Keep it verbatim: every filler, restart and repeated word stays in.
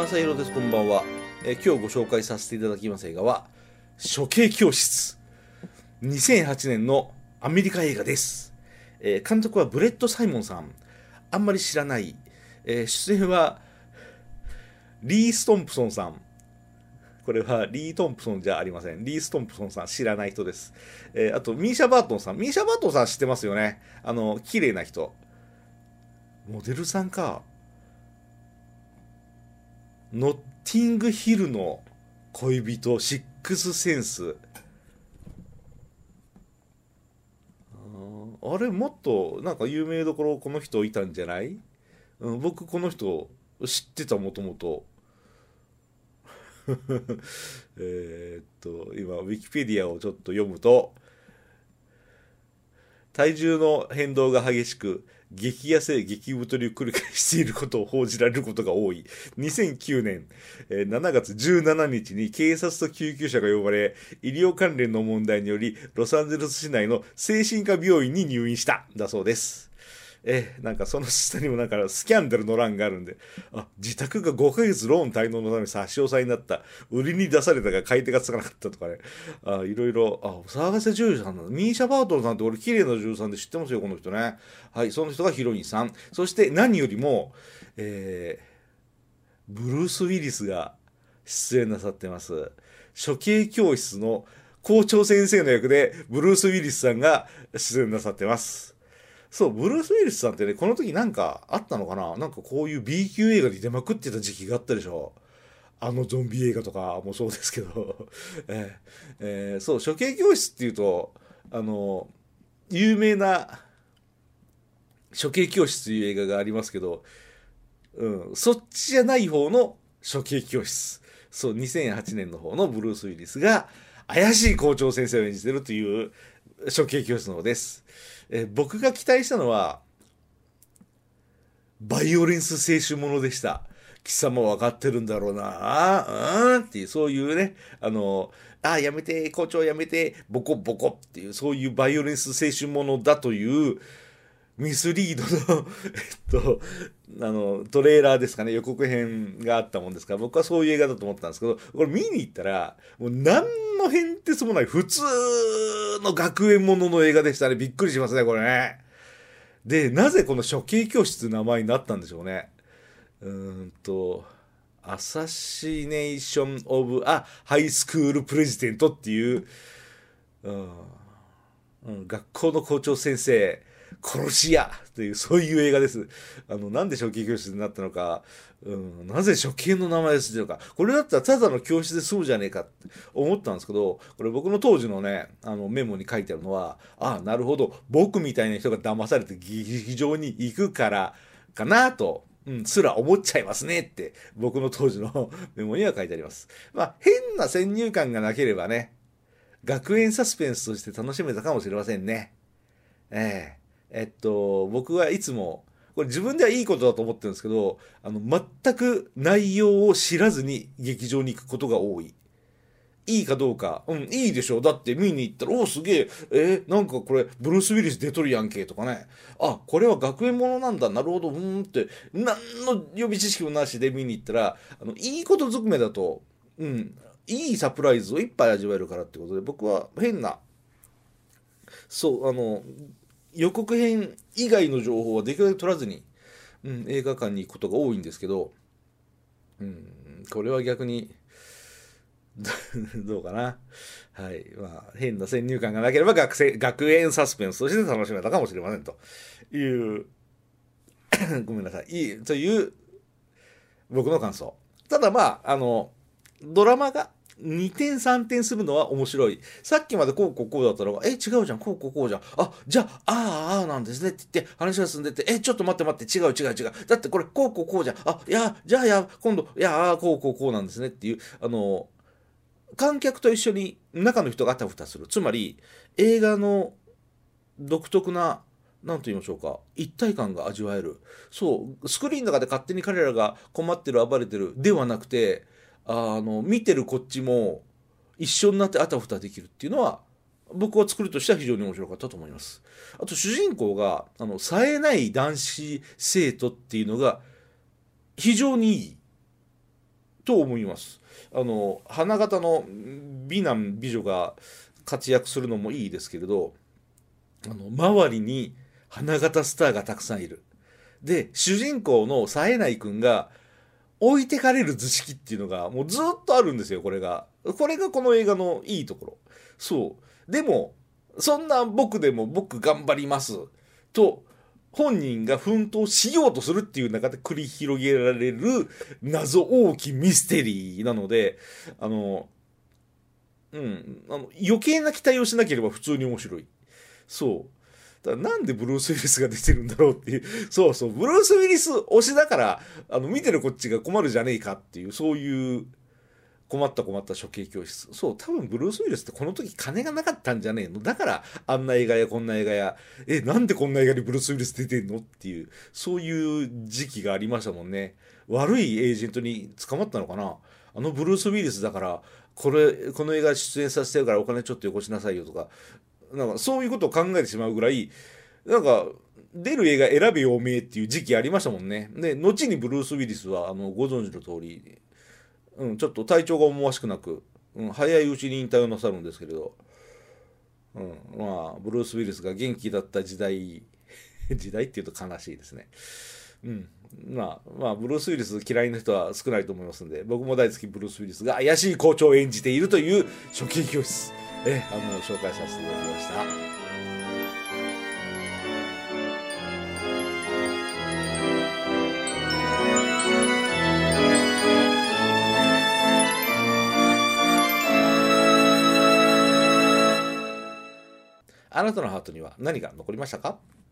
正弘です。こんばんは。えー今日ご紹介させていただきます映画は処刑教室、にせんはちねんのアメリカ映画です。えー監督はブレット・サイモンさん。あんまり知らない。えー出演はリー・ストンプソンさん。これはリー・トンプソンじゃありません。リー・ストンプソンさん、知らない人です。えーあとミーシャ・バートンさん。ミーシャ・バートンさん知ってますよね。あの綺麗な人、モデルさんか。ノッティングヒルの恋人、シックスセンス。あれ、もっとなんか有名どころこの人いたんじゃない？うん、僕この人知ってた、もともと。えーっと今ウィキペディアをちょっと読むと、体重の変動が激しく激痩せ激太りを繰り返していることを報じられることが多い。にせんきゅうねん、えーしちがつじゅうしちにちに警察と救急車が呼ばれ、医療関連の問題によりロサンゼルス市内の精神科病院に入院しただそうです。えーなんかその下にもなんかスキャンダルの欄があるんで、あ、自宅がごかげつローン滞納のため差し押さえになった、売りに出されたが買い手がつかなかったとかね、あ、いろいろ。あ、お騒がせ女優さんなの。ミーシャ・バートンさんって俺綺麗な女優さんで知ってますよ、この人ね。はい、その人がヒロインさん。そして何よりも、えーブルース・ウィリスが出演なさってます。処刑教室の校長先生の役でブルース・ウィリスさんが出演なさってます。そう、ブルース・ウィリスさんってね、この時なんかあったのかな。なんかこういう ビー 級映画に出まくってた時期があったでしょ。あのゾンビ映画とかもそうですけど、えーえーそう、処刑教室っていうと、あの、有名な処刑教室という映画がありますけど、うん、そっちじゃない方の処刑教室。そう、にせんはちねんの方のブルース・ウィリスが怪しい校長先生を演じてるという処刑教室の方です。えー僕が期待したのは、バイオレンス青春ものでした。貴様分かってるんだろうな、うんっていう、そういうね、あの、あ、やめて、校長やめて、ボコボコっていう、そういうバイオレンス青春ものだというミスリードの、えっと、あの、トレーラーですかね、予告編があったもんですから、僕はそういう映画だと思ったんですけど、これ見に行ったら、もう何の変哲もない、普通の学園ものの映画でしたね。びっくりしますね、これね。で、なぜこの処刑教室という名前になったんでしょうね。うーんと、アサシネーション・オブ・ア・ハイスクール・プレジデントっていう、うんうん、学校の校長先生、殺し屋という、そういう映画です。あの、なんで処刑教室になったのか、うん、なぜ処刑の名前を付けるのか、これだったらただの教室で済むじゃねえかって思ったんですけど、これ僕の当時のね、あのメモに書いてあるのは、ああ、なるほど、僕みたいな人が騙されて劇場に行くからかなと、うん、すら思っちゃいますねって、僕の当時のメモには書いてあります。まあ、変な先入観がなければね、学園サスペンスとして楽しめたかもしれませんね。えええっと、僕はいつも、これ自分ではいいことだと思ってるんですけど、あの、全く内容を知らずに劇場に行くことが多い。いいかどうか、うん、いいでしょう。だって見に行ったら、おお、すげえ、えーなんかこれ、ブルース・ウィリス出とるやんけ、とかね。あ、これは学園ものなんだ、なるほど、うーんって、何の予備知識もなしで見に行ったら、あの、いいことずくめだと、うん、いいサプライズをいっぱい味わえるからってことで、僕は変な、そう、あの、予告編以外の情報はできるだけ取らずに、うん、映画館に行くことが多いんですけど、うん、これは逆にどうかな。はい。まあ、変な先入観がなければ学生、学園サスペンスとして楽しめたかもしれませんという、ごめんなさい。いい、という僕の感想。ただまあ、あの、ドラマがにてんさんてんするのは面白い。さっきまでこうこうこうだったのが、え、違うじゃん、こうこうこうじゃん。あ、じゃあ、ああ、ああなんですねって言って話が進んでって、え、ちょっと待って待って、違う違う違う。だってこれこうこうこうじゃん。あ、いや、じゃあや、今度、いや、ああ、こうこうこうなんですねっていう、あの、観客と一緒に中の人があたふたする。つまり、映画の独特な、なんと言いましょうか、一体感が味わえる。そう、スクリーンの中で勝手に彼らが困ってる、暴れてる、ではなくて、あの、見てるこっちも一緒になってあたふたできるっていうのは、僕は作りとしては非常に面白かったと思います。あと、主人公が、あの、冴えない男子生徒っていうのが非常にいい。 と思います。あの花形の美男美女が活躍するのもいいですけれど、あの周りに花形スターがたくさんいる。で主人公の冴えない君が置いてかれる図式っていうのがもうずっとあるんですよ。これがこれがこの映画のいいところ。そうでもそんな僕でも僕頑張りますと本人が奮闘しようとするっていう中で繰り広げられる謎多きミステリーなので、あのうんあの余計な期待をしなければ普通に面白い。そうだからなんでブルース・ウィリスが出てるんだろうっていう、そうそう、ブルース・ウィリス推しだから、あの見てるこっちが困るじゃねえかっていう、そういう困った困った処刑教室。そう、多分ブルース・ウィリスってこの時金がなかったんじゃねえの。だからあんな映画やこんな映画や、え、なんでこんな映画にブルース・ウィリス出てんのっていう、そういう時期がありましたもんね。悪いエージェントに捕まったのかな。あのブルース・ウィリスだから、これ、この映画出演させてるからお金ちょっとよこしなさいよとか、なんかそういうことを考えてしまうぐらい、なんか、出る映画選べよおめえっていう時期ありましたもんね。で、後にブルース・ウィリスは、あの、ご存知の通り、うん、ちょっと体調が思わしくなく、うん、早いうちに引退をなさるんですけれど、うん、まあ、ブルース・ウィリスが元気だった時代、時代っていうと悲しいですね。うん。まあ、まあ、ブルース・ウィリス嫌いな人は少ないと思いますんで、僕も大好きブルース・ウィリスが怪しい校長を演じているという処刑教室、え、あの、紹介させていただきました。あなたのハートには何が残りましたか？